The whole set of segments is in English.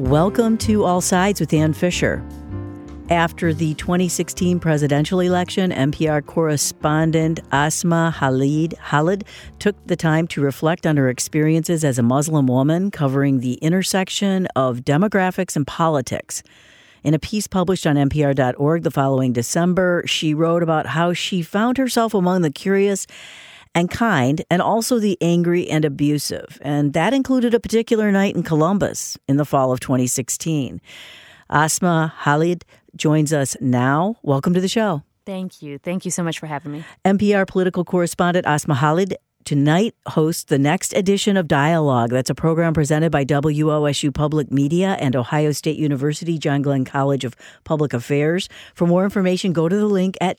Welcome to All Sides with Ann Fisher. After the 2016 presidential election, NPR correspondent Asma Khalid took the time to reflect on her experiences as a Muslim woman, covering the intersection of demographics and politics. In a piece published on NPR.org the following December, she wrote about how she found herself among the curious and kind, and also the angry and abusive. And that included a particular night in Columbus in the fall of 2016. Asma Khalid joins us now. Welcome to the show. Thank you. Thank you so much for having me. NPR political correspondent Asma Khalid tonight hosts the next edition of Dialogue. That's a program presented by WOSU Public Media and Ohio State University John Glenn College of Public Affairs. For more information, go to the link at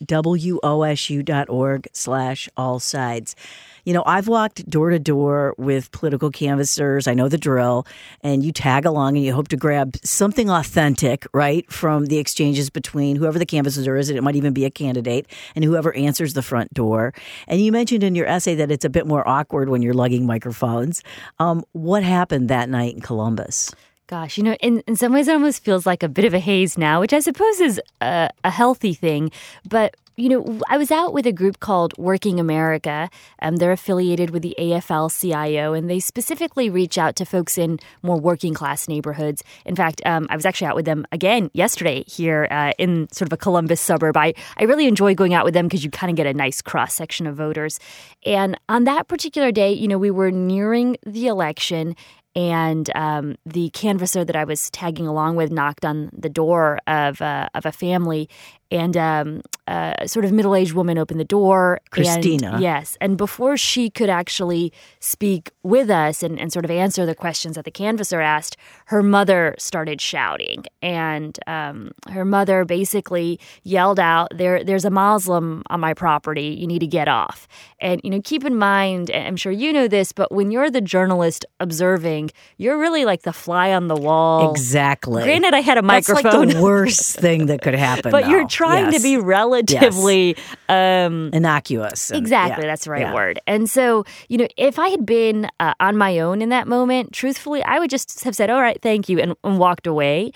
wosu.org/allsides. You know, I've walked door to door with political canvassers. I know the drill. And you tag along and you hope to grab something authentic, right, from the exchanges between whoever the canvasser is, and it might even be a candidate, and whoever answers the front door. And you mentioned in your essay that it's a bit more awkward when you're lugging microphones. What happened that night in Columbus? Gosh, you know, in some ways it almost feels like a bit of a haze now, which I suppose is a healthy thing. But, you know, I was out with a group called Working America. They're affiliated with the AFL-CIO, and they specifically reach out to folks in more working-class neighborhoods. In fact, I was actually out with them again yesterday here in sort of a Columbus suburb. I really enjoy going out with them because you kind of get a nice cross-section of voters. And on that particular day, you know, we were nearing the election, and the canvasser that I was tagging along with knocked on the door of a family, and a sort of middle-aged woman opened the door. Christina. And, yes. And before she could actually speak with us and sort of answer the questions that the canvasser asked, her mother started shouting. And her mother basically yelled out, there's a Muslim on my property. You need to get off. And, you know, keep in mind, I'm sure you know this, but when you're the journalist observing, you're really like the fly on the wall. Exactly. Granted, I had a microphone. That's like the worst thing that could happen. But you're trying to be relatively innocuous. Exactly. That's the right word. And so, you know, if I had been on my own in that moment, truthfully, I would just have said, all right, thank you, and walked away.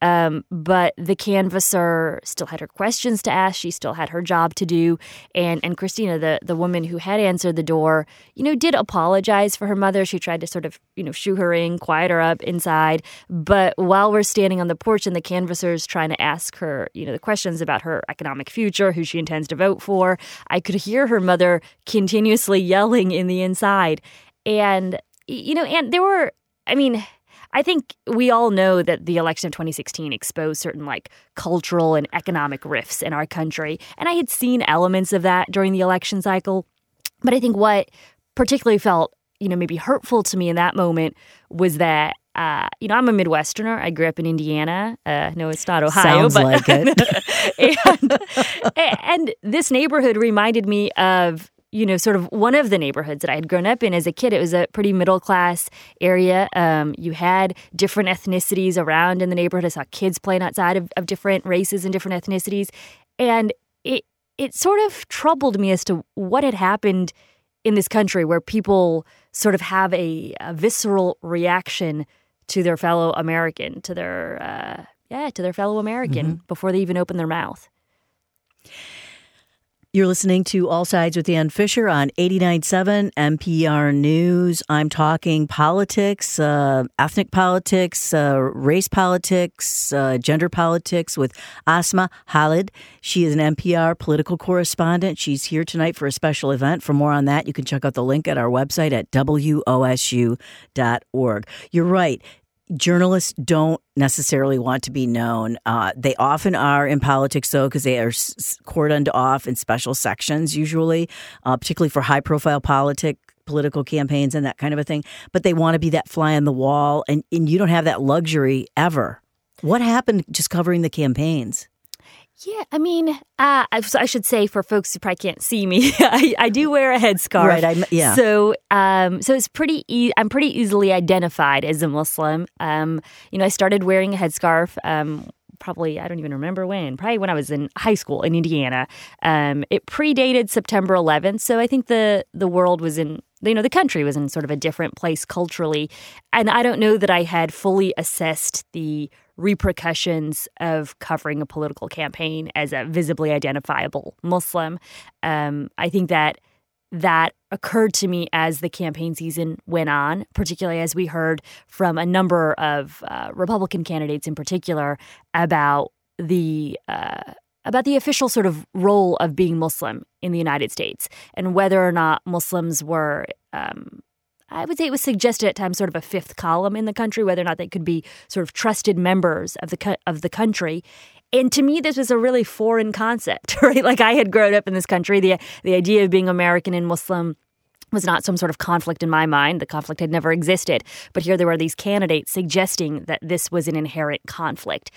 But the canvasser still had her questions to ask. She still had her job to do. And Christina, the woman who had answered the door, you know, did apologize for her mother. She tried to sort of, you know, shoo her in, quiet her up inside. But while we're standing on the porch and the canvasser's trying to ask her, you know, the questions about her economic future, who she intends to vote for, I could hear her mother continuously yelling in the inside. And, you know, and there were, I think we all know that the election of 2016 exposed certain like cultural and economic rifts in our country. And I had seen elements of that during the election cycle. But I think what particularly felt, you know, maybe hurtful to me in that moment was that, you know, I'm a Midwesterner. I grew up in Indiana. No, it's not Ohio. Sounds like it. and this neighborhood reminded me of, you know, sort of one of the neighborhoods that I had grown up in as a kid. It was a pretty middle-class area. You had different ethnicities around in the neighborhood. I saw kids playing outside of different races and different ethnicities. And it sort of troubled me as to what had happened in this country where people sort of have a visceral reaction to their fellow American, to their fellow American before they even open their mouth. You're listening to All Sides with Ann Fisher on 89.7 NPR News. I'm talking politics, ethnic politics, race politics, gender politics with Asma Khalid. She is an NPR political correspondent. She's here tonight for a special event. For more on that, you can check out the link at our website at wosu.org. You're right. Journalists don't necessarily want to be known. They often are in politics, though, because they are cordoned off in special sections, usually, particularly for high-profile political campaigns and that kind of a thing. But they want to be that fly on the wall, and you don't have that luxury ever. What happened just covering the campaigns? Yeah, I mean, I should say for folks who probably can't see me, I do wear a headscarf. Right. Yeah. So it's pretty. I'm pretty easily identified as a Muslim. You know, I started wearing a headscarf. Probably, I don't even remember when. Probably when I was in high school in Indiana. It predated September 11th, so I think the world was in the country was in sort of a different place culturally. And I don't know that I had fully assessed the repercussions of covering a political campaign as a visibly identifiable Muslim. I think that occurred to me as the campaign season went on, particularly as we heard from a number of Republican candidates in particular about the official sort of role of being Muslim in the United States and whether or not Muslims were, I would say it was suggested at times, sort of a fifth column in the country, whether or not they could be sort of trusted members of the country. And to me, this was a really foreign concept, right? Like, I had grown up in this country. The idea of being American and Muslim was not some sort of conflict in my mind. The conflict had never existed. But here there were these candidates suggesting that this was an inherent conflict.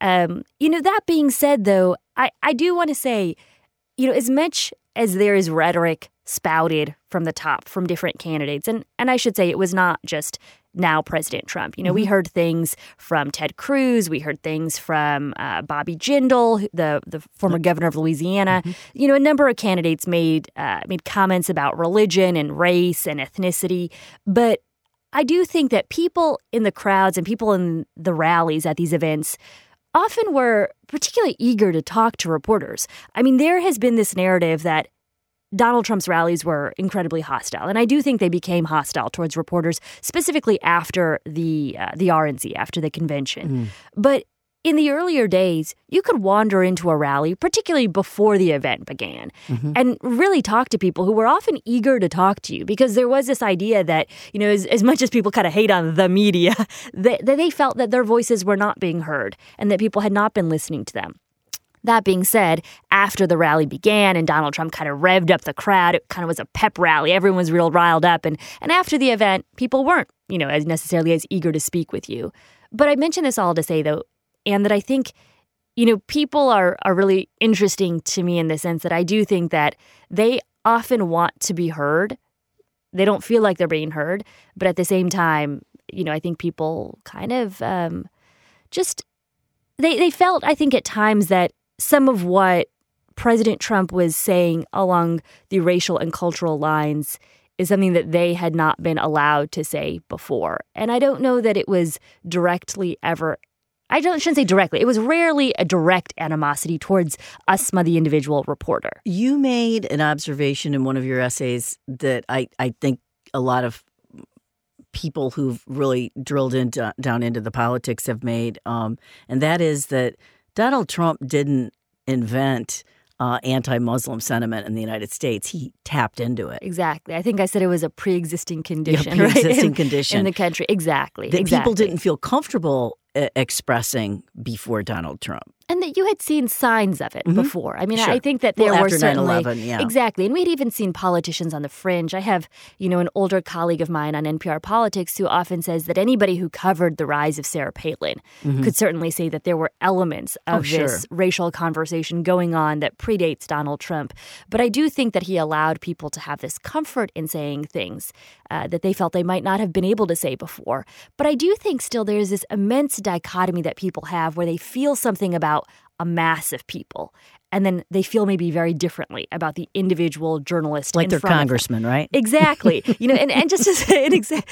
That being said, though, I do want to say, as much as there is rhetoric spouted from the top from different candidates, and I should say it was not just now President Trump. We heard things from Ted Cruz. We heard things from Bobby Jindal, the former governor of Louisiana. A number of candidates made comments about religion and race and ethnicity. But I do think that people in the crowds and people in the rallies at these events often were particularly eager to talk to reporters. I mean, there has been this narrative that Donald Trump's rallies were incredibly hostile. And I do think they became hostile towards reporters, specifically after the RNC, after the convention. But in the earlier days, you could wander into a rally, particularly before the event began, and really talk to people who were often eager to talk to you, because there was this idea that, as much as people kind of hate on the media, that they felt that their voices were not being heard and that people had not been listening to them. That being said, after the rally began and Donald Trump kind of revved up the crowd, it kind of was a pep rally. Everyone was real riled up. And after the event, people weren't, as necessarily as eager to speak with you. But I mention this all to say, though, and that I think, people are really interesting to me in the sense that I do think that they often want to be heard. They don't feel like they're being heard. But at the same time, I think people kind of they felt, I think, at times that some of what President Trump was saying along the racial and cultural lines is something that they had not been allowed to say before. And I don't know that it was directly ever. I shouldn't say directly. It was rarely a direct animosity towards Asma, the individual reporter. You made an observation in one of your essays that I think a lot of people who've really drilled down into the politics have made, and that is that Donald Trump didn't invent anti-Muslim sentiment in the United States. He tapped into it. Exactly. I think I said it was a pre-existing condition. Pre-existing condition. In the country. Exactly. That people didn't feel comfortable expressing before Donald Trump. And that you had seen signs of it before. I mean, sure. I think that there were certainly 9/11, yeah. Exactly. And we had even seen politicians on the fringe. I have, an older colleague of mine on NPR Politics who often says that anybody who covered the rise of Sarah Palin could certainly say that there were elements of this racial conversation going on that predates Donald Trump. But I do think that he allowed people to have this comfort in saying things that they felt they might not have been able to say before. But I do think still there's this immense dichotomy that people have where they feel something about a mass of people, and then they feel maybe very differently about the individual journalist. Like their congressman, right? Exactly. And just to say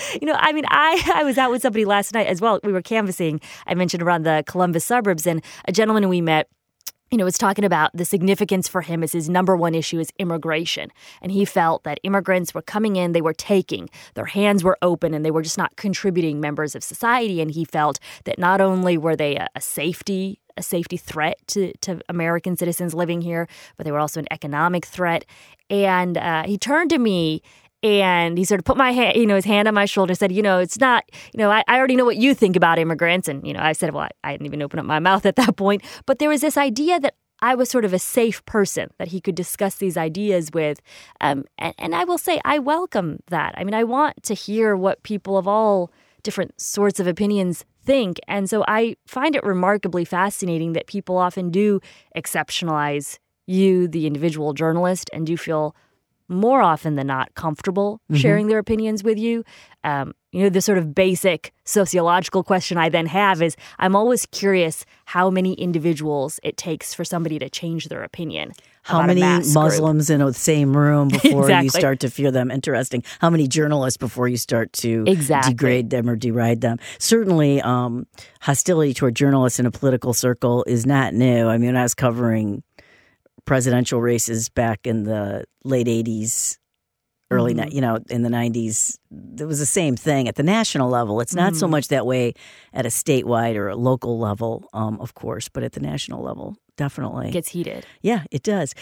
I was out with somebody last night as well. We were canvassing, I mentioned, around the Columbus suburbs, and a gentleman we met, was talking about the significance for him as his number one issue is immigration. And he felt that immigrants were coming in, they were taking, their hands were open, and they were just not contributing members of society. And he felt that not only were they a safety threat to American citizens living here, but they were also an economic threat. And he turned to me and he sort of put my hand, his hand on my shoulder, said, it's not, I already know what you think about immigrants. And, I said, well, I hadn't even opened up my mouth at that point. But there was this idea that I was sort of a safe person that he could discuss these ideas with. And I will say I welcome that. I mean, I want to hear what people of all different sorts of opinions think. And so I find it remarkably fascinating that people often do exceptionalize you, the individual journalist, and do feel more often than not comfortable sharing their opinions with you. The sort of basic sociological question I then have is I'm always curious how many individuals it takes for somebody to change their opinion. How many Muslims in the same room before you start to feel them interesting? How many journalists before you start to degrade them or deride them? Certainly, hostility toward journalists in a political circle is not new. I mean, I was covering presidential races back in the late 80s, early, in the 90s. It was the same thing at the national level. It's not so much that way at a statewide or a local level, of course, but at the national level, definitely. It gets heated. Yeah, it does.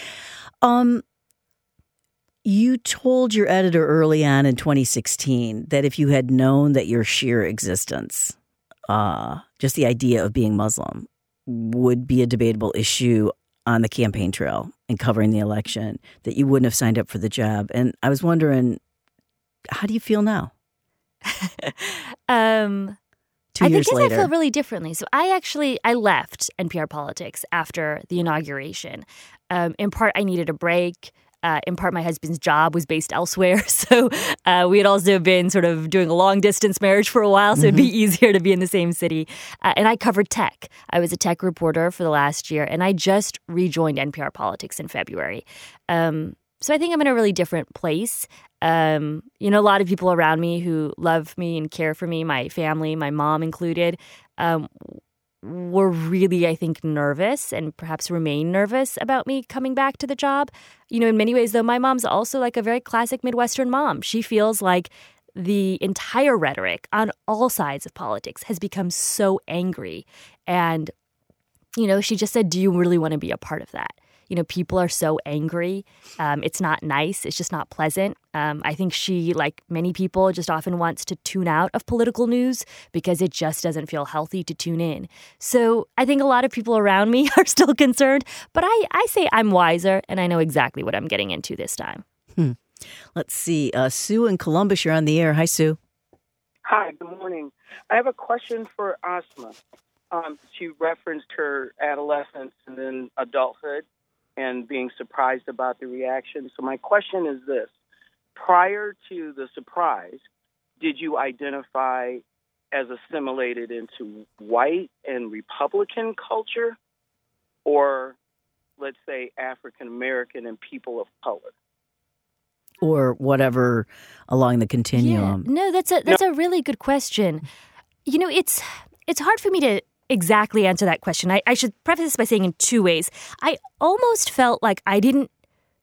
You told your editor early on in 2016 that if you had known that your sheer existence, just the idea of being Muslim, would be a debatable issue on the campaign trail and covering the election, that you wouldn't have signed up for the job. And I was wondering, how do you feel now? 2 years later. I feel really differently. So I left NPR Politics after the inauguration. In part, I needed a break. In part, my husband's job was based elsewhere. So we had also been sort of doing a long-distance marriage for a while, so it'd be easier to be in the same city. And I covered tech. I was a tech reporter for the last year, and I just rejoined NPR Politics in February. So I think I'm in a really different place. A lot of people around me who love me and care for me, my family, my mom included, were really, I think, nervous and perhaps remain nervous about me coming back to the job. In many ways, though, my mom's also like a very classic Midwestern mom. She feels like the entire rhetoric on all sides of politics has become so angry. And, she just said, do you really want to be a part of that? People are so angry. It's not nice. It's just not pleasant. I think she, like many people, just often wants to tune out of political news because it just doesn't feel healthy to tune in. So I think a lot of people around me are still concerned, but I say I'm wiser and I know exactly what I'm getting into this time. Let's see. Sue in Columbus, you're on the air. Hi, Sue. Hi, good morning. I have a question for Asma. She referenced her adolescence and then adulthood and being surprised about the reaction. So my question is this. Prior to the surprise, did you identify as assimilated into white and Republican culture, or let's say African American and people of color? Or whatever along the continuum. Yeah. No, that's a really good question. It's hard for me to exactly answer that question. I should preface this by saying in two ways. I almost felt like I didn't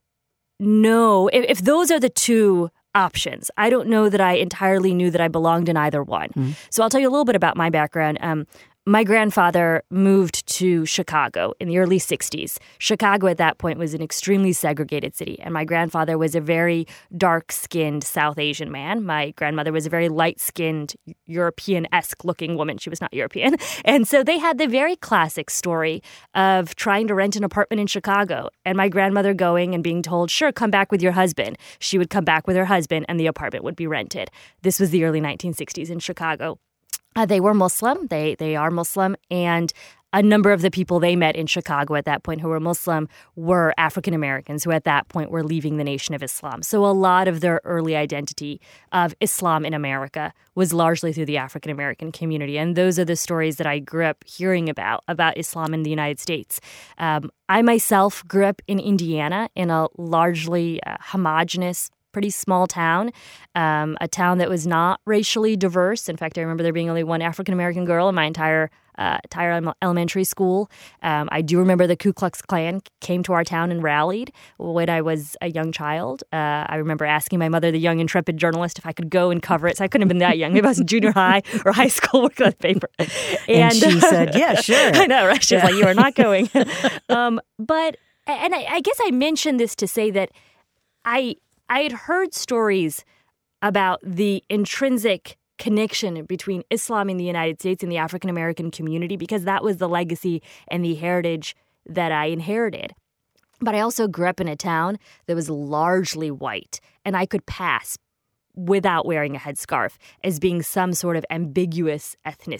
know if those are the two options. I don't know that I entirely knew that I belonged in either one. So I'll tell you a little bit about my background. My grandfather moved to Chicago in the early 60s. Chicago at that point was an extremely segregated city, and my grandfather was a very dark-skinned South Asian man. My grandmother was a very light-skinned, European-esque looking woman. She was not European. And so they had the very classic story of trying to rent an apartment in Chicago, and my grandmother going and being told, sure, come back with your husband. She would come back with her husband, and the apartment would be rented. This was the early 1960s in Chicago. They were Muslim. They are Muslim. And a number of the people they met in Chicago at that point who were Muslim were African Americans who at that point were leaving the Nation of Islam. So a lot of their early identity of Islam in America was largely through the African American community. And those are the stories that I grew up hearing about Islam in the United States. I myself grew up in Indiana in a largely homogenous, pretty small town, a town that was not racially diverse. In fact, I remember there being only one African-American girl in my entire elementary school. I do remember the Ku Klux Klan came to our town and rallied when I was a young child. I remember asking my mother, the young intrepid journalist, if I could go and cover it. So I couldn't have been that young. Maybe I was in junior high or high school working on the paper. And she said, yeah, sure. I know, right? She was like, you are not going. But I guess I mentioned this to say that I had heard stories about the intrinsic connection between Islam in the United States and the African American community because that was the legacy and the heritage that I inherited. But I also grew up in a town that was largely white, and I could pass without wearing a headscarf as being some sort of ambiguous ethnicity.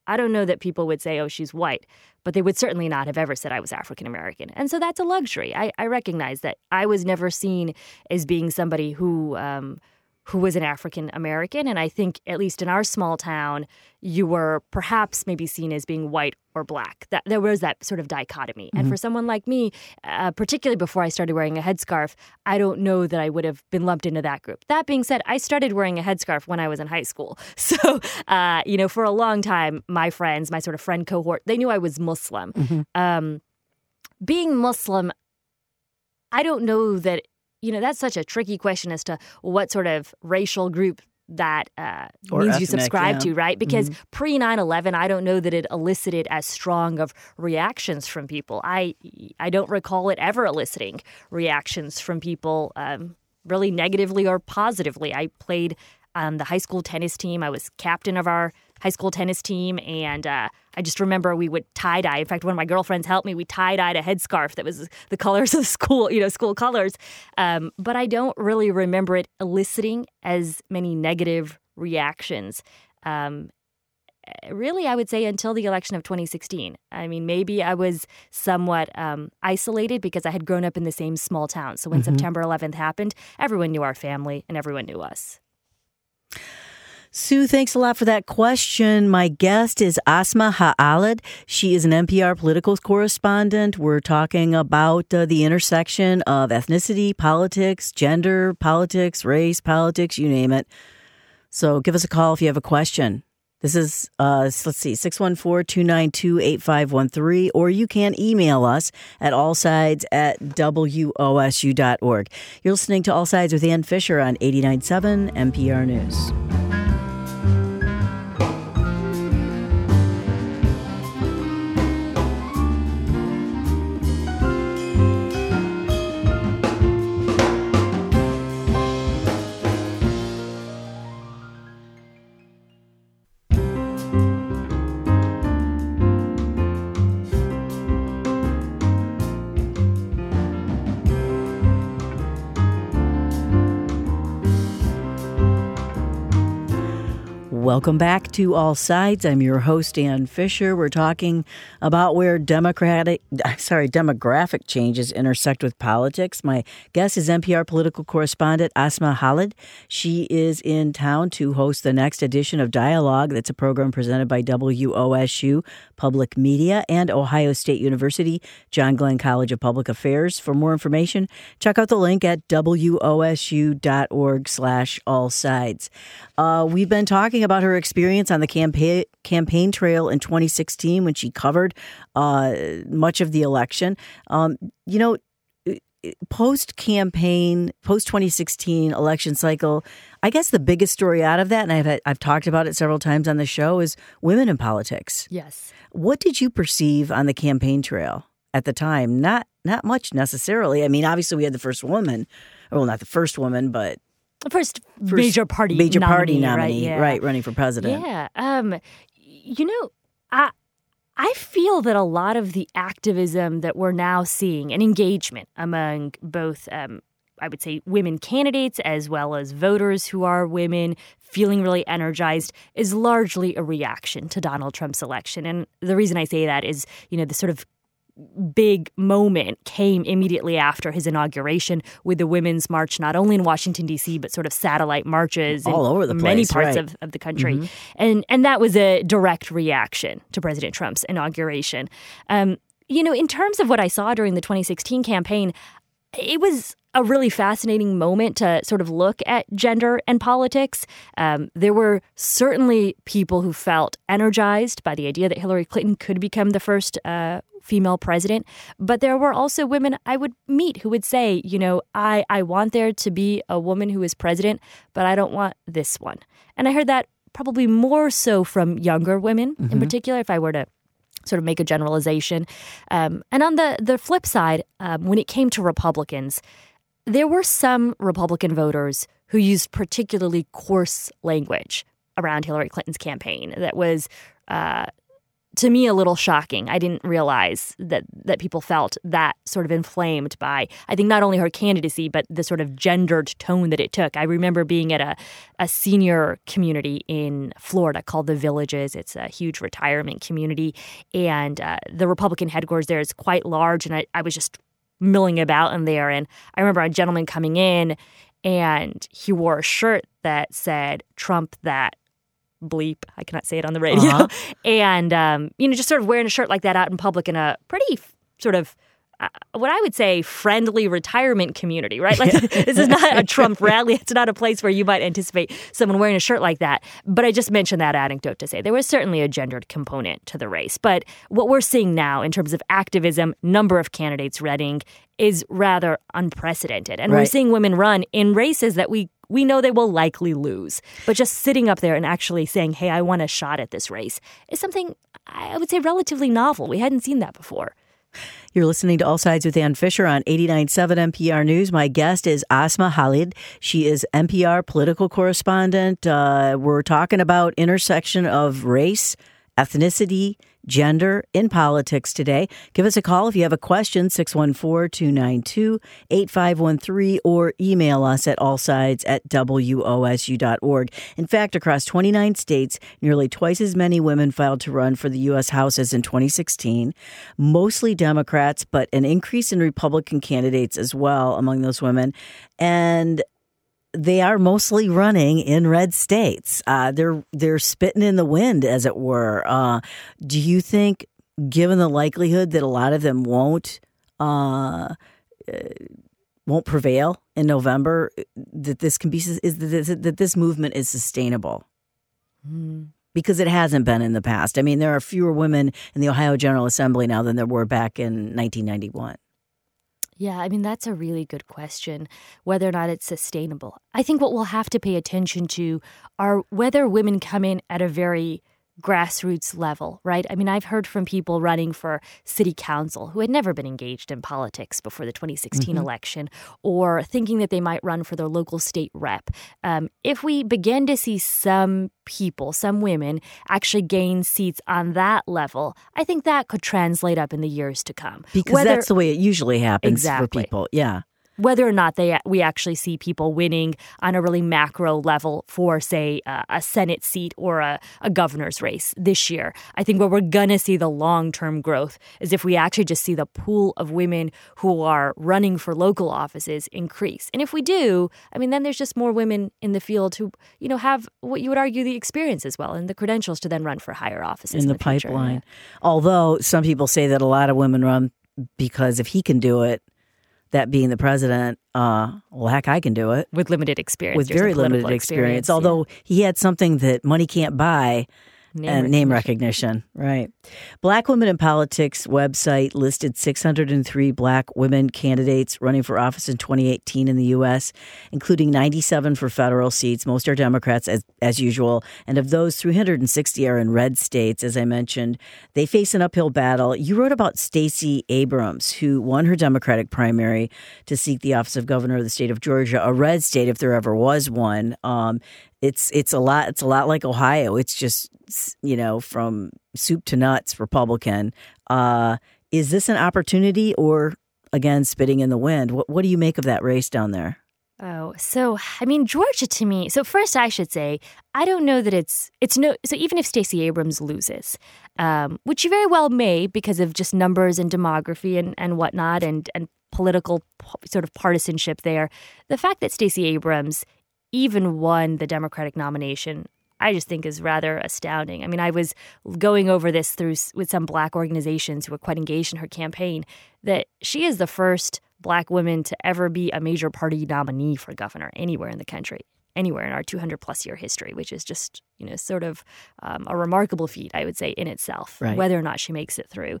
I don't know that people would say, oh, she's white, but they would certainly not have ever said I was African American. And so that's a luxury. I recognize that I was never seen as being somebody who was an African American. And I think, at least in our small town, you were perhaps maybe seen as being white or black. That there was that sort of dichotomy. Mm-hmm. And for someone like me, particularly before I started wearing a headscarf, I don't know that I would have been lumped into that group. That being said, I started wearing a headscarf when I was in high school. So, for a long time, my friends, my sort of friend cohort, they knew I was Muslim. Mm-hmm. Being Muslim, I don't know that, that's such a tricky question as to what sort of racial group that means ethnic, you subscribe to, right? Because pre 9/11, I don't know that it elicited as strong of reactions from people. I don't recall it ever eliciting reactions from people really negatively or positively. I played on the high school tennis team. I was captain of our high school tennis team, and I just remember we would tie-dye. In fact, one of my girlfriends helped me. We tie-dyed a headscarf that was the colors of the school, school colors. But I don't really remember it eliciting as many negative reactions. Really, I would say until the election of 2016. I mean, maybe I was somewhat isolated because I had grown up in the same small town. So when September 11th happened, everyone knew our family and everyone knew us. Sue, thanks a lot for that question. My guest is Asma Khalid. She is an NPR political correspondent. We're talking about the intersection of ethnicity, politics, gender, politics, race, politics, you name it. So give us a call if you have a question. This is, 614-292-8513, or you can email us at allsides@wosu.org. You're listening to All Sides with Ann Fisher on 89.7 NPR News. Welcome back to All Sides. I'm your host, Ann Fisher. We're talking about where demographic changes intersect with politics. My guest is NPR political correspondent Asma Khalid. She is in town to host the next edition of Dialogue. That's a program presented by WOSU Public Media and Ohio State University John Glenn College of Public Affairs. For more information, check out the link at wosu.org/allsides. We've been talking about her experience on the campaign trail in 2016 when she covered much of the election. Post-campaign, post-2016 election cycle, I guess the biggest story out of that, and I've talked about it several times on the show, is women in politics. Yes. What did you perceive on the campaign trail at the time? Not much necessarily. I mean, obviously we had the first woman, well, not the first woman, but First major party nominee, right, running for president. Yeah. I feel that a lot of the activism that we're now seeing and engagement among both, I would say, women candidates as well as voters who are women feeling really energized is largely a reaction to Donald Trump's election. And the reason I say that is, the sort of big moment came immediately after his inauguration with the Women's March, not only in Washington, D.C., but sort of satellite marches all over the place, many parts right. of the country. Mm-hmm. And that was a direct reaction to President Trump's inauguration. In terms of what I saw during the 2016 campaign, it was a really fascinating moment to sort of look at gender and politics. There were certainly people who felt energized by the idea that Hillary Clinton could become the first female president. But there were also women I would meet who would say, I want there to be a woman who is president, but I don't want this one. And I heard that probably more so from younger women in particular, if I were to sort of make a generalization. And on the flip side, when it came to Republicans, there were some Republican voters who used particularly coarse language around Hillary Clinton's campaign that was to me, a little shocking. I didn't realize that people felt that sort of inflamed by, I think, not only her candidacy, but the sort of gendered tone that it took. I remember being at a senior community in Florida called The Villages. It's a huge retirement community, and the Republican headquarters there is quite large, and I was just milling about in there, and I remember a gentleman coming in, and he wore a shirt that said, "Trump that bleep." I cannot say it on the radio. And, just sort of wearing a shirt like that out in public in a pretty sort of, what I would say, friendly retirement community, right? Like, this is not a Trump rally. It's not a place where you might anticipate someone wearing a shirt like that. But I just mentioned that anecdote to say there was certainly a gendered component to the race. But what we're seeing now in terms of activism, number of candidates running, is rather unprecedented. And we're seeing women run in races that we know they will likely lose. But just sitting up there and actually saying, hey, I want a shot at this race is something I would say relatively novel. We hadn't seen that before. You're listening to All Sides with Ann Fisher on 89.7 NPR News. My guest is Asma Khalid. She is NPR political correspondent. We're talking about intersection of race, ethnicity, gender in politics today. Give us a call if you have a question, 614-292-8513, or email us at allsides@wosu.org. In fact, across 29 states, nearly twice as many women filed to run for the U.S. House as in 2016, mostly Democrats, but an increase in Republican candidates as well among those women. And they are mostly running in red states. They're spitting in the wind, as it were. Do you think, given the likelihood that a lot of them won't prevail in November, that this can be that this movement is sustainable? Because it hasn't been in the past. I mean, there are fewer women in the Ohio General Assembly now than there were back in 1991. Yeah, I mean, that's a really good question, whether or not it's sustainable. I think what we'll have to pay attention to are whether women come in at a very grassroots level, right? I mean, I've heard from people running for city council who had never been engaged in politics before the 2016 election, or thinking that they might run for their local state rep. If we begin to see some people, some women, actually gain seats on that level, I think that could translate up in the years to come. Because that's the way it usually happens for people. Yeah. Whether or not we actually see people winning on a really macro level for, say, a Senate seat or a governor's race this year. I think where we're going to see the long-term growth is if we actually just see the pool of women who are running for local offices increase. And if we do, I mean, then there's just more women in the field who, have what you would argue the experience as well and the credentials to then run for higher offices in the pipeline. Future. Although some people say that a lot of women run because if he can do it, that being the president, well, heck, I can do it. With limited experience. With very limited experience. Although he had something that money can't buy, name recognition. Right. Black Women in Politics website listed 603 black women candidates running for office in 2018 in the U.S., including 97 for federal seats. Most are Democrats, as usual. And of those, 360 are in red states, as I mentioned. They face an uphill battle. You wrote about Stacey Abrams, who won her Democratic primary to seek the office of governor of the state of Georgia, a red state if there ever was one. It's a lot like Ohio. It's just, from soup to nuts Republican. Is this an opportunity or, again, spitting in the wind? What do you make of that race down there? Oh, so, I mean, Georgia to me, so first I should say, I don't know that it's no, so even if Stacey Abrams loses, which she very well may because of just numbers and demography and whatnot and political sort of partisanship there, the fact that Stacey Abrams even won the Democratic nomination, I just think is rather astounding. I mean, I was going over this with some black organizations who were quite engaged in her campaign, that she is the first black woman to ever be a major party nominee for governor anywhere in the country, anywhere in our 200-plus year history, which is just, sort of a remarkable feat, I would say, in itself, right, whether or not she makes it through.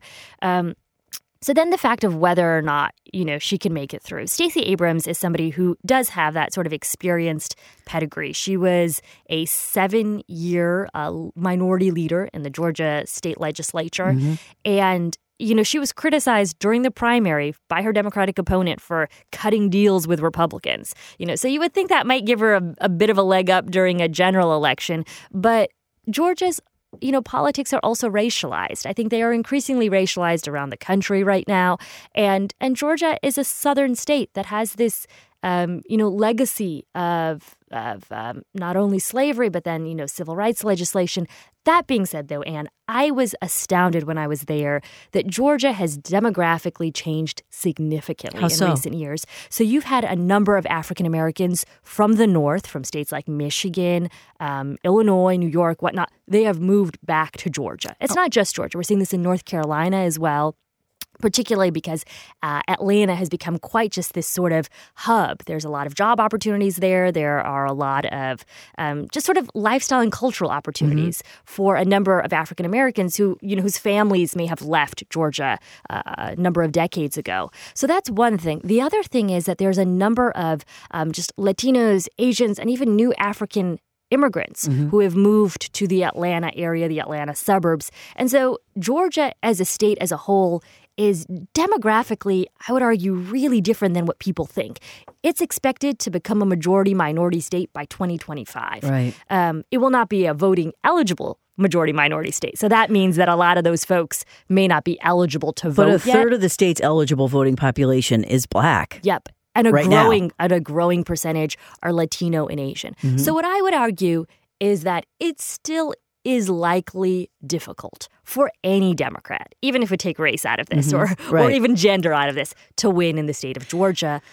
So then the fact of whether or not, she can make it through. Stacey Abrams is somebody who does have that sort of experienced pedigree. She was a 7-year minority leader in the Georgia state legislature. Mm-hmm. And, she was criticized during the primary by her Democratic opponent for cutting deals with Republicans. So you would think that might give her a bit of a leg up during a general election. But Georgia's politics are also racialized. I think they are increasingly racialized around the country right now. And Georgia is a southern state that has this, legacy of not only slavery, but then, civil rights legislation. That being said, though, Anne, I was astounded when I was there that Georgia has demographically changed significantly in recent years. So you've had a number of African Americans from the north, from states like Michigan, Illinois, New York, whatnot. They have moved back to Georgia. It's not just Georgia. We're seeing this in North Carolina as well, particularly because Atlanta has become quite just this sort of hub. There's a lot of job opportunities there. There are a lot of just sort of lifestyle and cultural opportunities for a number of African Americans who, whose families may have left Georgia a number of decades ago. So that's one thing. The other thing is that there's a number of just Latinos, Asians, and even new African immigrants who have moved to the Atlanta area, the Atlanta suburbs. And so Georgia as a state as a whole is demographically, I would argue, really different than what people think. It's expected to become a majority-minority state by 2025. Right. It will not be a voting-eligible majority-minority state. So that means that a lot of those folks may not be eligible to vote yet. But a third of the state's eligible voting population is black. Yep. And a growing percentage are Latino and Asian. So what I would argue is that it still is likely difficult for any Democrat, even if we take race out of this or even gender out of this, to win in the state of Georgia.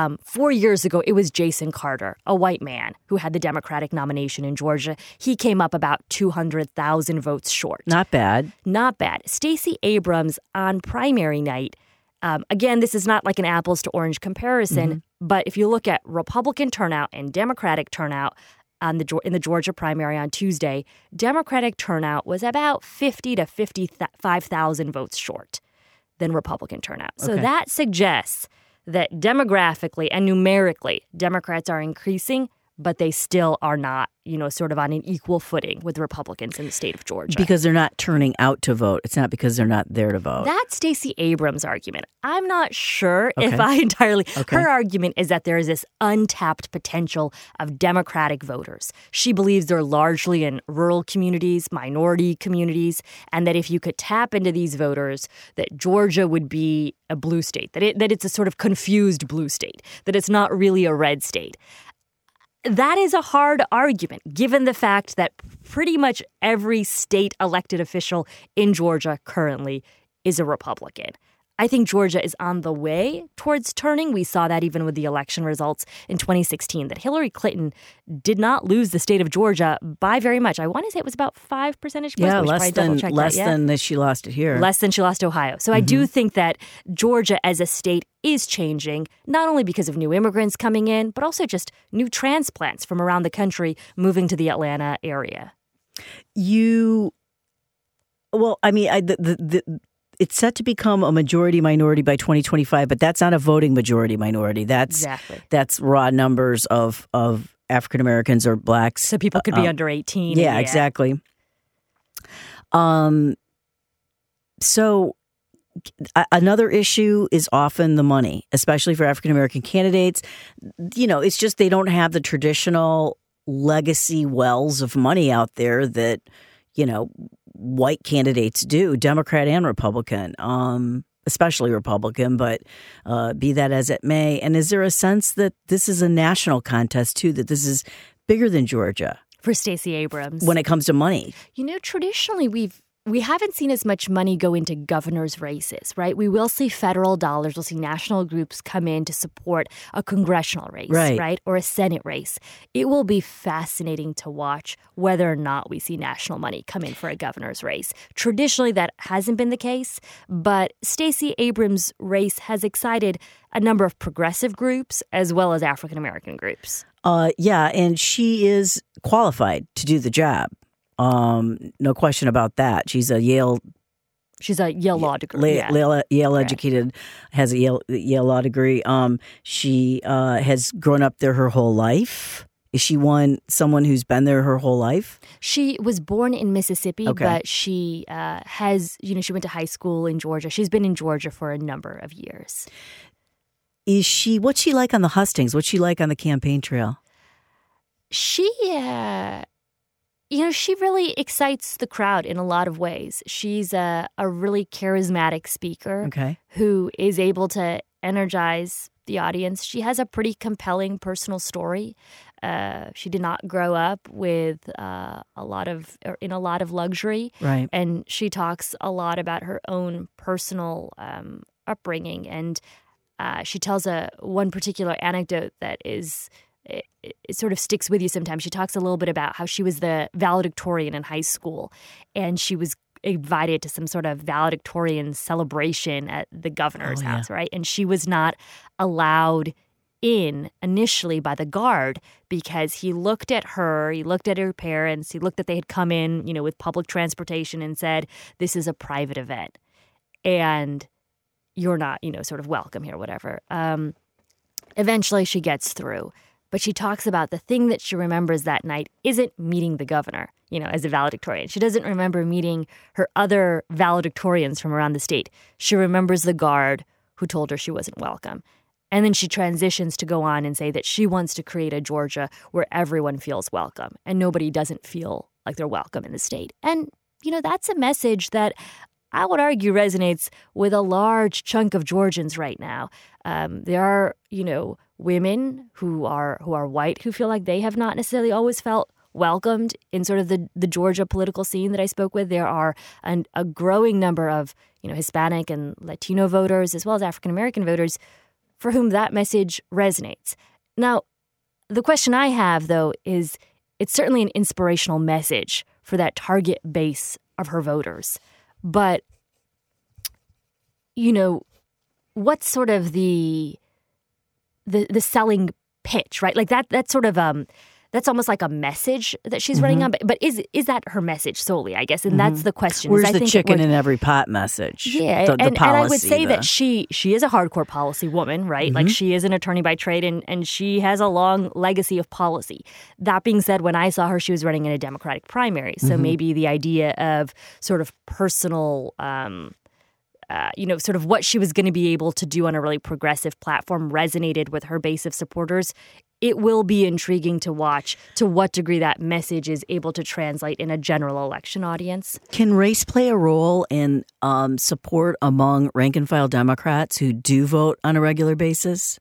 4 years ago, it was Jason Carter, a white man, who had the Democratic nomination in Georgia. He came up about 200,000 votes short. Not bad. Not bad. Stacey Abrams on primary night, again, this is not like an apples to orange comparison, but if you look at Republican turnout and Democratic turnout in the Georgia primary on Tuesday, Democratic turnout was about 50 to 55,000 votes short than Republican turnout. So that suggests that demographically and numerically, Democrats are increasing, but they still are not, sort of on an equal footing with Republicans in the state of Georgia. Because they're not turning out to vote. It's not because they're not there to vote. That's Stacey Abrams' argument. I'm not sure if I entirely... Her argument is that there is this untapped potential of Democratic voters. She believes they're largely in rural communities, minority communities, and that if you could tap into these voters, that Georgia would be a blue state, that it's a sort of confused blue state, that it's not really a red state. That is a hard argument, given the fact that pretty much every state elected official in Georgia currently is a Republican. I think Georgia is on the way towards turning. We saw that even with the election results in 2016, that Hillary Clinton did not lose the state of Georgia by very much. I want to say it was about 5 percentage points. Yeah, less than she lost it here. Less than she lost Ohio. So I do think that Georgia as a state is changing, not only because of new immigrants coming in, but also just new transplants from around the country moving to the Atlanta area. It's set to become a majority-minority by 2025, but that's not a voting majority-minority. That's raw numbers of African Americans or blacks. So people could be under 18. Yeah, exactly. So another issue is often the money, especially for African American candidates. It's just they don't have the traditional legacy wells of money out there that, white candidates do, Democrat and Republican, especially Republican, but be that as it may. And is there a sense that this is a national contest, too, that this is bigger than Georgia? For Stacey Abrams. When it comes to money. Traditionally, we haven't seen as much money go into governors' races, right? We will see federal dollars. We'll see national groups come in to support a congressional race, right? Or a Senate race. It will be fascinating to watch whether or not we see national money come in for a governor's race. Traditionally, that hasn't been the case, but Stacey Abrams' race has excited a number of progressive groups as well as African American groups. And she is qualified to do the job. No question about that. She's a Yale law degree. Yale educated, has a Yale law degree. She has grown up there her whole life. Is she someone who's been there her whole life? She was born in Mississippi, but she she went to high school in Georgia. She's been in Georgia for a number of years. What's she like on the hustings? What's she like on the campaign trail? She really excites the crowd in a lot of ways. She's a really charismatic speaker who is able to energize the audience. She has a pretty compelling personal story. She did not grow up with in a lot of luxury, right? And she talks a lot about her own personal upbringing, and she tells one particular anecdote that is. It sort of sticks with you sometimes. She talks a little bit about how she was the valedictorian in high school, and she was invited to some sort of valedictorian celebration at the governor's house, right? And she was not allowed in initially by the guard because he looked at her parents, he looked that they had come in, with public transportation and said, this is a private event, and you're not, sort of welcome here, whatever. Eventually she gets through. But she talks about the thing that she remembers that night isn't meeting the governor, as a valedictorian. She doesn't remember meeting her other valedictorians from around the state. She remembers the guard who told her she wasn't welcome. And then she transitions to go on and say that she wants to create a Georgia where everyone feels welcome and nobody doesn't feel like they're welcome in the state. And, that's a message that I would argue resonates with a large chunk of Georgians right now. There are, women who are white who feel like they have not necessarily always felt welcomed in sort of the Georgia political scene that I spoke with. There are a growing number of, Hispanic and Latino voters as well as African-American voters for whom that message resonates. Now, the question I have, though, is it's certainly an inspirational message for that target base of her voters. But, what's sort of the selling pitch, right? Like that's sort of that's almost like a message that she's running on. But is that her message solely, I guess? And that's the question. Where's the chicken in every pot message? Yeah, the and policy, I would say that she is a hardcore policy woman, right? Like she is an attorney by trade, and she has a long legacy of policy. That being said, when I saw her, she was running in a Democratic primary. So maybe the idea of sort of personal sort of what she was going to be able to do on a really progressive platform resonated with her base of supporters. It will be intriguing to watch to what degree that message is able to translate in a general election audience. Can race play a role in support among rank-and-file Democrats who do vote on a regular basis?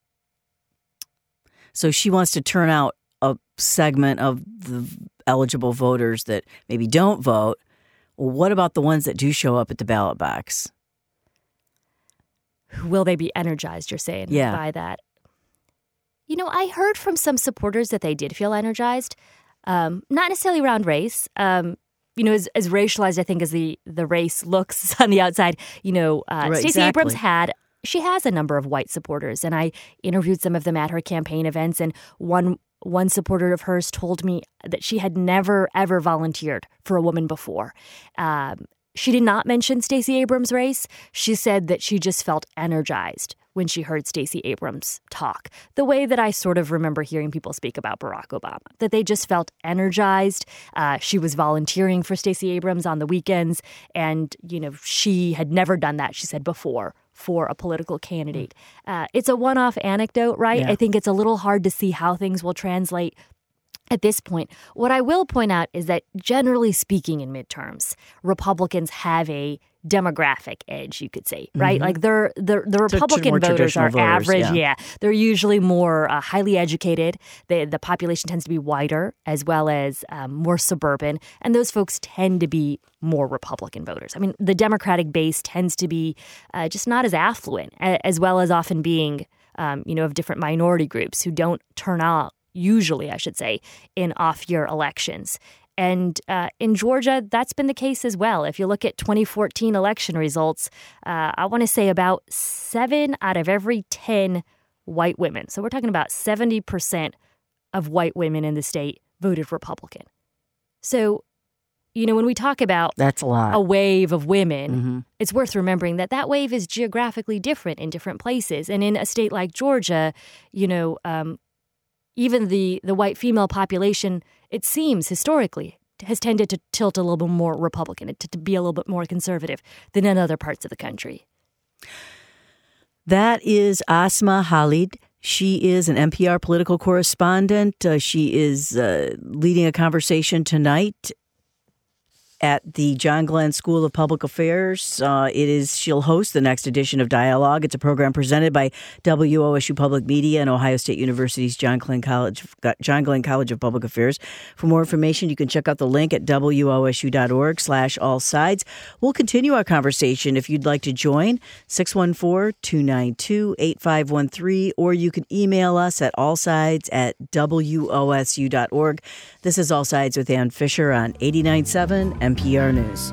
So she wants to turn out a segment of the eligible voters that maybe don't vote. Well, what about the ones that do show up at the ballot box? Will they be energized, you're saying, by that? I heard from some supporters that they did feel energized, not necessarily around race. As racialized, I think, as the race looks on the outside, Stacey Abrams she has a number of white supporters, and I interviewed some of them at her campaign events, and one supporter of hers told me that she had never, ever volunteered for a woman before. She did not mention Stacey Abrams' race. She said that she just felt energized when she heard Stacey Abrams talk, the way that I sort of remember hearing people speak about Barack Obama, that they just felt energized. She was volunteering for Stacey Abrams on the weekends, and, she had never done that, she said, before for a political candidate. It's a one-off anecdote, right? Yeah. I think it's a little hard to see how things will translate at this point. What I will point out is that generally speaking in midterms, Republicans have a demographic edge, you could say, right? Like the Republican voters are average. Yeah. They're usually more highly educated. The population tends to be whiter as well as more suburban. And those folks tend to be more Republican voters. I mean, the Democratic base tends to be just not as affluent, as well as often being, of different minority groups who don't turn out, usually, I should say, in off-year elections. And in Georgia, that's been the case as well. If you look at 2014 election results, I want to say about 7 out of every 10 white women. So we're talking about 70% of white women in the state voted Republican. So, when we talk about that's a lot. A wave of women, it's worth remembering that wave is geographically different in different places. And in a state like Georgia, even the white female population, it seems historically, has tended to tilt a little bit more Republican, to be a little bit more conservative than in other parts of the country. That is Asma Khalid. She is an NPR political correspondent. She is leading a conversation tonight at the John Glenn School of Public Affairs. She'll host the next edition of Dialogue. It's a program presented by WOSU Public Media and Ohio State University's John Glenn College of Public Affairs. For more information, you can check out the link at wosu.org/allsides. We'll continue our conversation if you'd like to join, 614-292-8513, or you can email us at allsides@wosu.org. This is All Sides with Ann Fisher on 89.7 NPR News.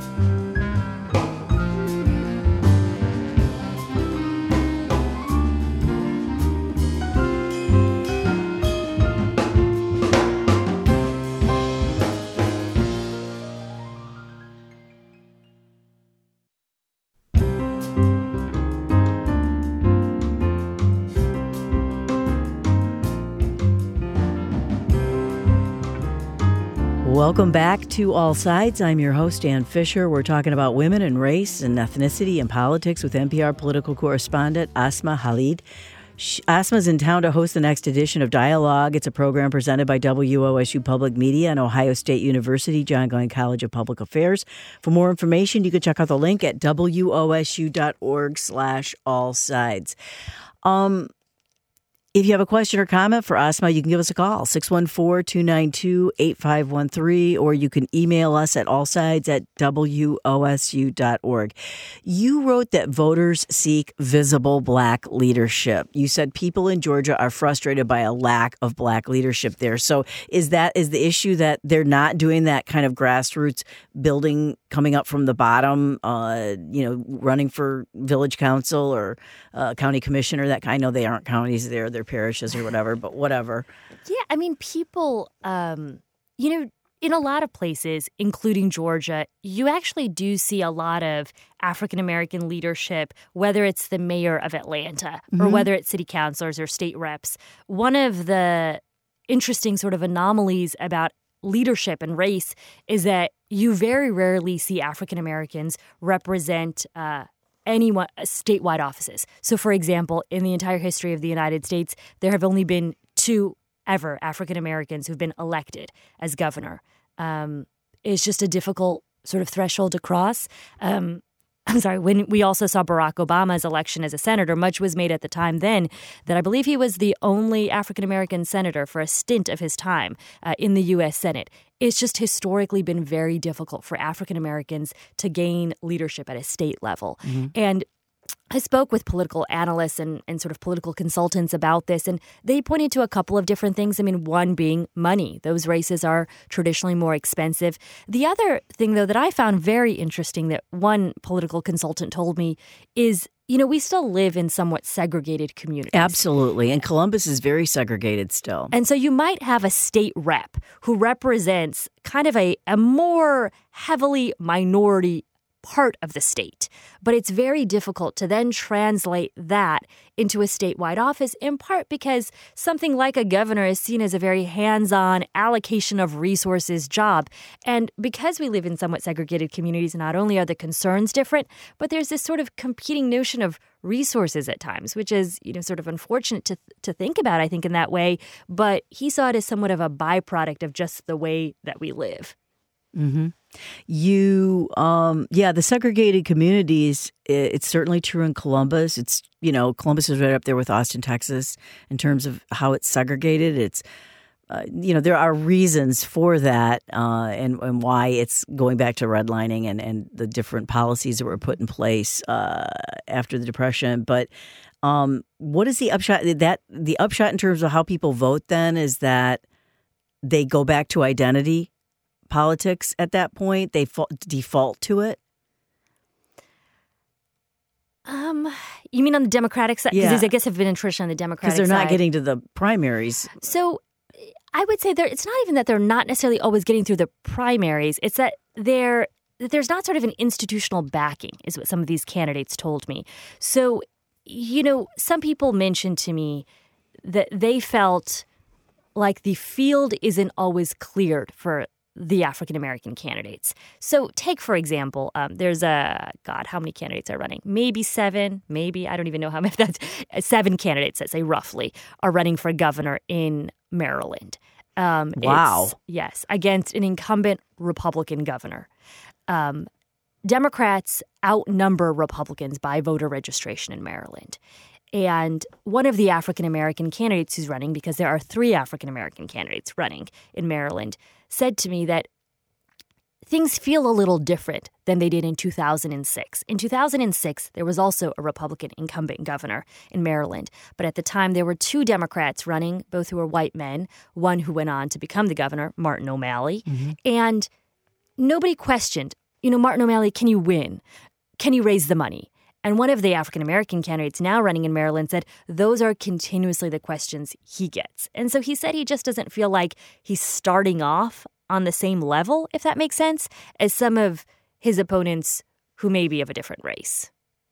Welcome back to All Sides. I'm your host, Ann Fisher. We're talking about women and race and ethnicity and politics with NPR political correspondent Asma Khalid. Asma's in town to host the next edition of Dialogue. It's a program presented by WOSU Public Media and Ohio State University, John Glenn College of Public Affairs. For more information, you can check out the link at wosu.org/allsides. If you have a question or comment for Asma, you can give us a call, 614-292-8513, or you can email us at allsides@wosu.org. You wrote that voters seek visible Black leadership. You said people in Georgia are frustrated by a lack of Black leadership there. So is the issue that they're not doing that kind of grassroots building coming up from the bottom, running for village council or county commissioner? I know they aren't counties there. They're parishes or whatever, but whatever. Yeah, I mean, people, in a lot of places, including Georgia, you actually do see a lot of African-American leadership, whether it's the mayor of Atlanta or whether it's city councilors or state reps. One of the interesting sort of anomalies about leadership and race is that you very rarely see African-Americans represent anyone statewide offices. So, for example, in the entire history of the United States, there have only been 2 ever African Americans who've been elected as governor. It's just a difficult sort of threshold to cross. When we also saw Barack Obama's election as a senator, much was made at the time then that I believe he was the only African-American senator for a stint of his time in the U.S. Senate. It's just historically been very difficult for African-Americans to gain leadership at a state level. And I spoke with political analysts and sort of political consultants about this, and they pointed to a couple of different things. I mean, one being money. Those races are traditionally more expensive. The other thing, though, that I found very interesting that one political consultant told me is, we still live in somewhat segregated communities. Absolutely. And Columbus is very segregated still. And so you might have a state rep who represents kind of a more heavily minority part of the state. But it's very difficult to then translate that into a statewide office, in part because something like a governor is seen as a very hands-on allocation of resources job. And because we live in somewhat segregated communities, not only are the concerns different, but there's this sort of competing notion of resources at times, which is, sort of unfortunate to think about, I think, in that way. But he saw it as somewhat of a byproduct of just the way that we live. Mm-hmm. The segregated communities, it's certainly true in Columbus. It's, Columbus is right up there with Austin, Texas, in terms of how it's segregated. It's, there are reasons for that and why it's going back to redlining and the different policies that were put in place after the Depression. But what is the upshot? The upshot in terms of how people vote then is that they go back to identity politics at that point? They default to it? You mean on the Democratic side? Yeah. Because these, I guess, have been tradition on the Democratic side. Because they're not getting to the primaries. So I would say it's not even that they're not necessarily always getting through the primaries. It's that there's not sort of an institutional backing, is what some of these candidates told me. So, some people mentioned to me that they felt like the field isn't always cleared for the African-American candidates. So take, for example, there's how many candidates are running? Maybe 7, I don't even know how many, that's 7 candidates, let's say roughly, are running for governor in Maryland. Wow. Yes, against an incumbent Republican governor. Democrats outnumber Republicans by voter registration in Maryland. And one of the African-American candidates who's running, because there are 3 African-American candidates running in Maryland, said to me that things feel a little different than they did in 2006. In 2006, there was also a Republican incumbent governor in Maryland. But at the time, there were 2 Democrats running, both who were white men, one who went on to become the governor, Martin O'Malley. Mm-hmm. And nobody questioned, Martin O'Malley, can you win? Can you raise the money? And one of the African-American candidates now running in Maryland said those are continuously the questions he gets. And so he said he just doesn't feel like he's starting off on the same level, if that makes sense, as some of his opponents who may be of a different race.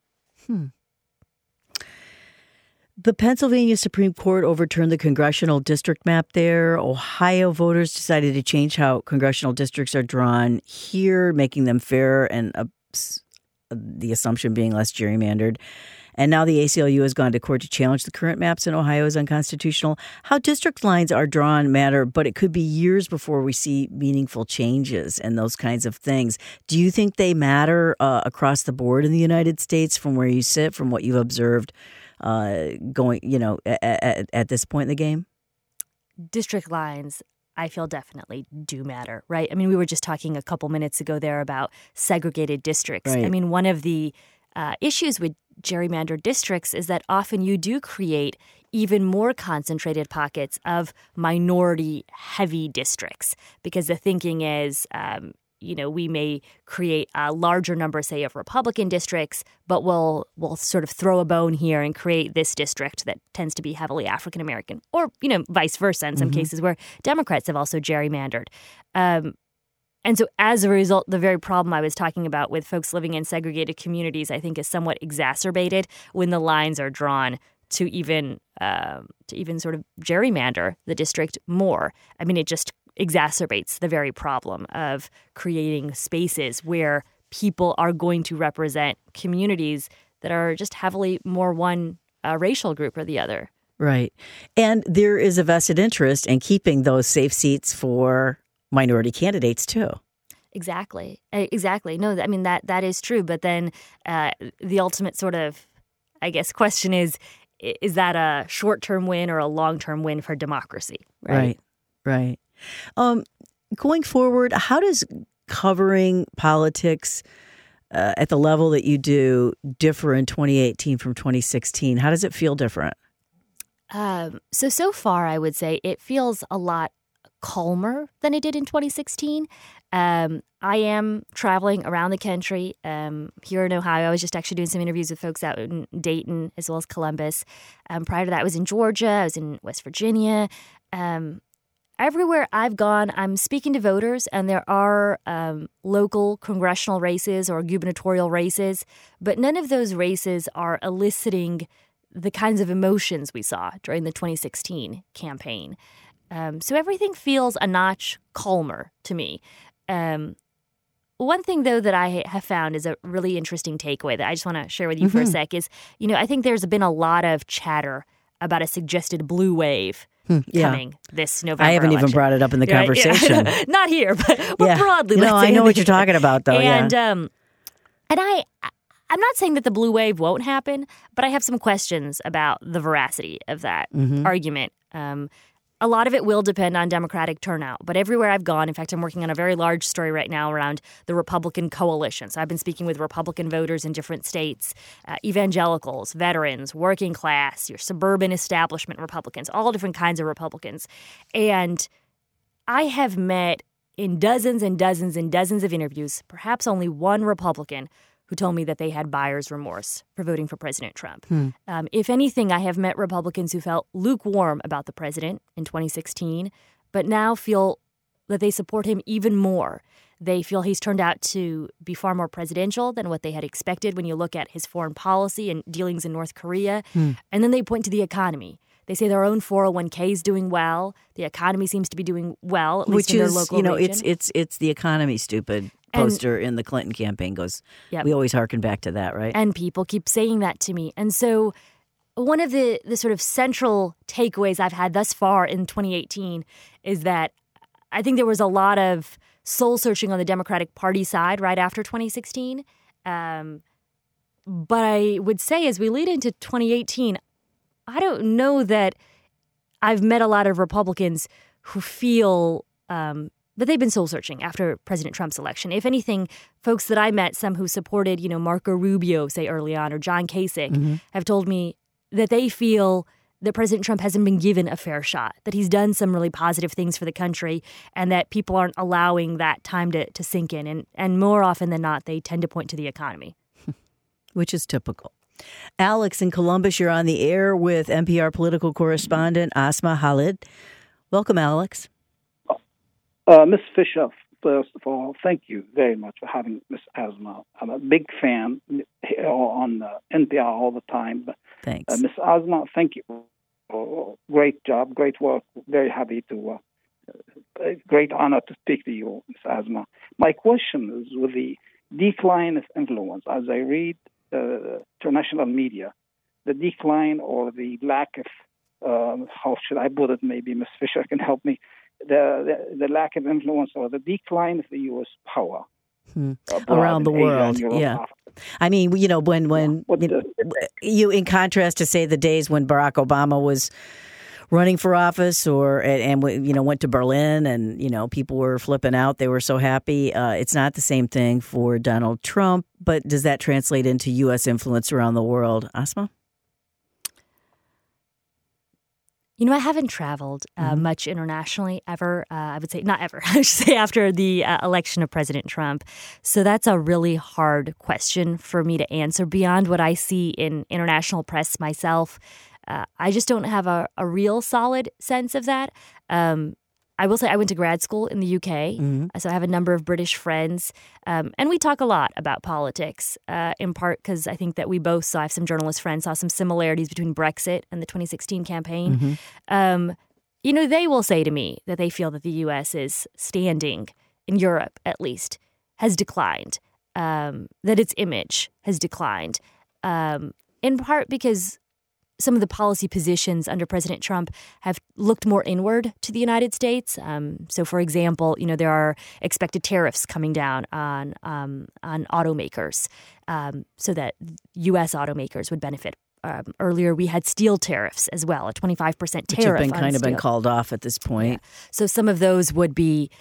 The Pennsylvania Supreme Court overturned the congressional district map there. Ohio voters decided to change how congressional districts are drawn here, making them fair and the assumption being less gerrymandered. And now the ACLU has gone to court to challenge the current maps in Ohio as unconstitutional. How district lines are drawn matter, but it could be years before we see meaningful changes and those kinds of things. Do you think they matter across the board in the United States from where you sit, from what you've observed going, at this point in the game? District lines, I feel definitely do matter, right? I mean, we were just talking a couple minutes ago there about segregated districts. Right. I mean, one of the issues with gerrymandered districts is that often you do create even more concentrated pockets of minority-heavy districts because the thinking is, we may create a larger number, say, of Republican districts, but we'll sort of throw a bone here and create this district that tends to be heavily African-American, or, vice versa in some cases where Democrats have also gerrymandered. And so as a result, the very problem I was talking about with folks living in segregated communities, I think is somewhat exacerbated when the lines are drawn to even sort of gerrymander the district more. I mean, it just exacerbates the very problem of creating spaces where people are going to represent communities that are just heavily more one racial group or the other. Right. And there is a vested interest in keeping those safe seats for minority candidates, too. Exactly. No, I mean, that is true. But then the ultimate sort of, I guess, question is that a short-term win or a long-term win for democracy? Right. Going forward, how does covering politics at the level that you do differ in 2018 from 2016? How does it feel different? So far, I would say it feels a lot calmer than it did in 2016. I am traveling around the country here in Ohio. I was just actually doing some interviews with folks out in Dayton as well as Columbus. Prior to that, I was in Georgia. I was in West Virginia. Everywhere I've gone, I'm speaking to voters, and there are local congressional races or gubernatorial races, but none of those races are eliciting the kinds of emotions we saw during the 2016 campaign. So everything feels a notch calmer to me. One thing, though, that I have found is a really interesting takeaway that I just want to share with you for a sec is, I think there's been a lot of chatter about a suggested blue wave coming this November I haven't election. even brought it up in the conversation. Yeah. Not here, but broadly. No, I know what you're talking about, though. And I'm not saying that the blue wave won't happen, but I have some questions about the veracity of that argument. A lot of it will depend on Democratic turnout, but everywhere I've gone, in fact, I'm working on a very large story right now around the Republican coalition. So I've been speaking with Republican voters in different states, evangelicals, veterans, working class, your suburban establishment Republicans, all different kinds of Republicans. And I have met in dozens and dozens and dozens of interviews, perhaps only one Republican who told me that they had buyer's remorse for voting for President Trump. If anything, I have met Republicans who felt lukewarm about the president in 2016, but now feel that they support him even more. They feel he's turned out to be far more presidential than what they had expected when you look at his foreign policy and dealings in North Korea. And then they point to the economy. They say their own 401k is doing well. The economy seems to be doing well, at least in their local region. It's the economy, stupid poster in the Clinton campaign goes. Yep. We always harken back to that, right? And people keep saying that to me. And so one of the sort of central takeaways I've had thus far in 2018 is that I think there was a lot of soul searching on the Democratic Party side right after 2016. But I would say as we lead into 2018, I don't know that I've met a lot of Republicans who feel that they've been soul searching after President Trump's election. If anything, folks that I met, some who supported, Marco Rubio, say early on, or John Kasich, have told me that they feel that President Trump hasn't been given a fair shot, that he's done some really positive things for the country, and that people aren't allowing that time to sink in. And more often than not, they tend to point to the economy. Which is typical. Alex in Columbus, you're on the air with NPR political correspondent Asma Khalid. Welcome, Alex. Ms. Fisher, first of all, thank you very much for having Ms. Asma. I'm a big fan on NPR all the time. Thanks. Ms. Asma, thank you. Great job, great work. Very happy to, great honor to speak to you, Ms. Asma. My question is with the decline of influence. As I read international media, the decline or the lack of, how should I put it, maybe Ms. Fisher can help me, the lack of influence or the decline of the U.S. power around the world. Yeah. I mean, when you, in contrast to, say, the days when Barack Obama was running for office and went to Berlin and, people were flipping out. They were so happy. It's not the same thing for Donald Trump. But does that translate into U.S. influence around the world? Asma? I haven't traveled much internationally ever. I would say not ever. I should say after the election of President Trump. So that's a really hard question for me to answer beyond what I see in international press myself. I just don't have a real solid sense of that. I will say I went to grad school in the UK, so I have a number of British friends, and we talk a lot about politics, in part because I think that we both I have some journalist friends, saw some similarities between Brexit and the 2016 campaign. They will say to me that they feel that the U.S.'s standing, in Europe at least, has declined, that its image has declined, in part because some of the policy positions under President Trump have looked more inward to the United States. So, for example, there are expected tariffs coming down on automakers, so that U.S. automakers would benefit. Earlier, we had steel tariffs as well, a 25% tariff. Which have kind of been called off at this point. Yeah. So some of those would be,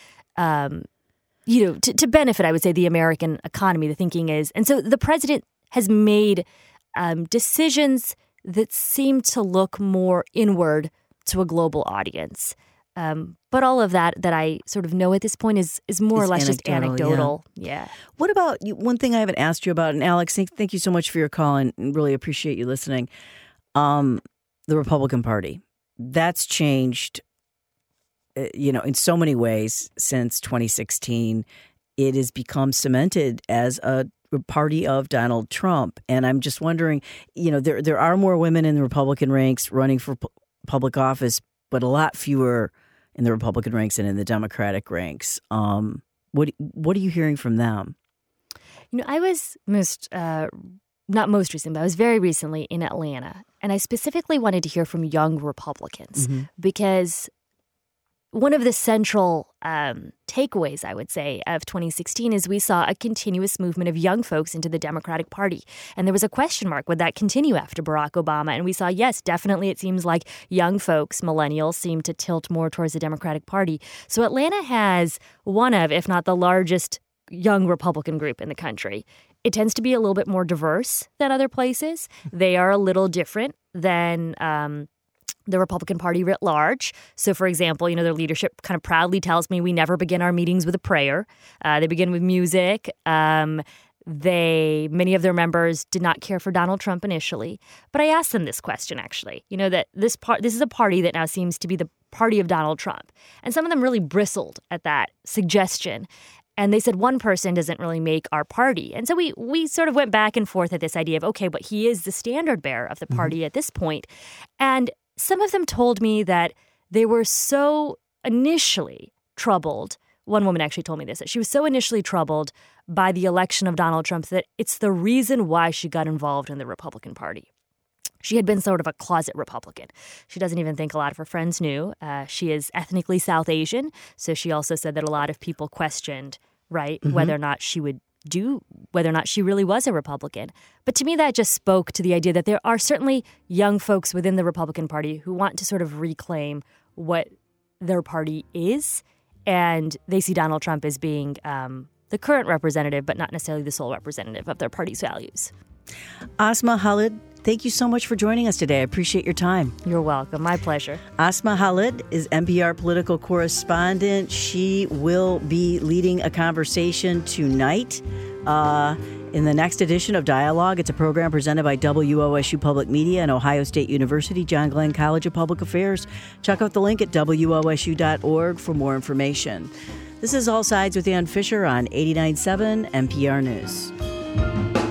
to benefit, I would say, the American economy. The thinking is, and so the president has made decisions that seem to look more inward to a global audience. But all of that I sort of know at this point is more or less just anecdotal. Yeah. What about you? One thing I haven't asked you about, and Alex, thank you so much for your call and really appreciate you listening. The Republican Party, that's changed, in so many ways since 2016. It has become cemented as a party of Donald Trump. And I'm just wondering, there are more women in the Republican ranks running for public office, but a lot fewer in the Republican ranks and in the Democratic ranks. What are you hearing from them? I was not most recently, but I was very recently in Atlanta. And I specifically wanted to hear from young Republicans because one of the central takeaways, I would say, of 2016 is we saw a continuous movement of young folks into the Democratic Party. And there was a question mark, would that continue after Barack Obama? And we saw, yes, definitely it seems like young folks, millennials, seem to tilt more towards the Democratic Party. So Atlanta has one of, if not the largest, young Republican group in the country. It tends to be a little bit more diverse than other places. They are a little different than the Republican Party writ large. So, for example, their leadership kind of proudly tells me we never begin our meetings with a prayer. They begin with music. Many of their members did not care for Donald Trump initially. But I asked them this question, actually, that this is a party that now seems to be the party of Donald Trump. And some of them really bristled at that suggestion. And they said one person doesn't really make our party. And so we sort of went back and forth at this idea of, okay, but he is the standard bearer of the party at this point. And some of them told me that they were so initially troubled. One woman actually told me this, that she was so initially troubled by the election of Donald Trump that it's the reason why she got involved in the Republican Party. She had been sort of a closet Republican. She doesn't even think a lot of her friends knew. She is ethnically South Asian, so she also said that a lot of people questioned, right, whether or not she really was a Republican. But to me, that just spoke to the idea that there are certainly young folks within the Republican Party who want to sort of reclaim what their party is, and they see Donald Trump as being the current representative, but not necessarily the sole representative of their party's values. Asma Khalid, thank you so much for joining us today. I appreciate your time. You're welcome. My pleasure. Asma Khalid is NPR political correspondent. She will be leading a conversation tonight in the next edition of Dialogue. It's a program presented by WOSU Public Media and Ohio State University, John Glenn College of Public Affairs. Check out the link at WOSU.org for more information. This is All Sides with Ann Fisher on 89.7 NPR News.